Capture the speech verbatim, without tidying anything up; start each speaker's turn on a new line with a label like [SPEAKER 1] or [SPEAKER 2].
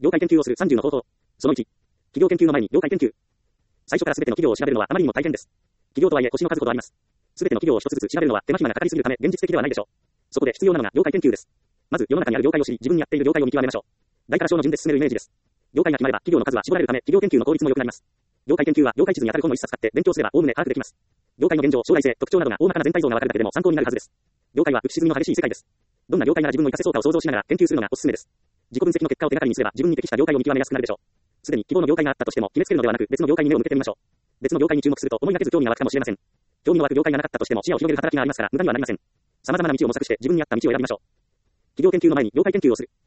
[SPEAKER 1] 業界研究をするさんじゅうの方法。そのいち。企業研究の前に業界研究。最初から全ての企業を調べるのはあまりにも大変です。企業とはいえ星の数ほどあります。全ての企業を一つずつ調べるのは手間暇がかかりすぎるため現実的ではないでしょう。そこで必要なのが業界研究です。まず世の中にある業界を知り、自分にやっている業界を見極めましょう。大から小の順で進めるイメージです。業界が決まれば企業の数は絞られるため企業研究の効率も良くなります。業界研究は業界地図にあたる本を一冊買って勉強すれば概ね把握できます。業界の現状、将来性、特徴などが大まかな全体像がわかるだけでも参考になるはずです。業界は浮き沈みの激しい世界です。どんな業界なら自分の活かせそうかを想像しながら研究するのがおすすめです。自己分析の結果を手がかりにすれば自分に適した業界を見極めやすくなるでしょう。すでに希望の業界があったとしても決めつけるのではなく別の業界に目を向けてみましょう。別の業界に注目すると思いがけず興味が湧くかもしれません。興味の湧く業界がなかったとしても視野を広げる働きがありますから無駄にはなりません。様々な道を模索して自分に合った道を選びましょう。企業研究の前に業界研究をする。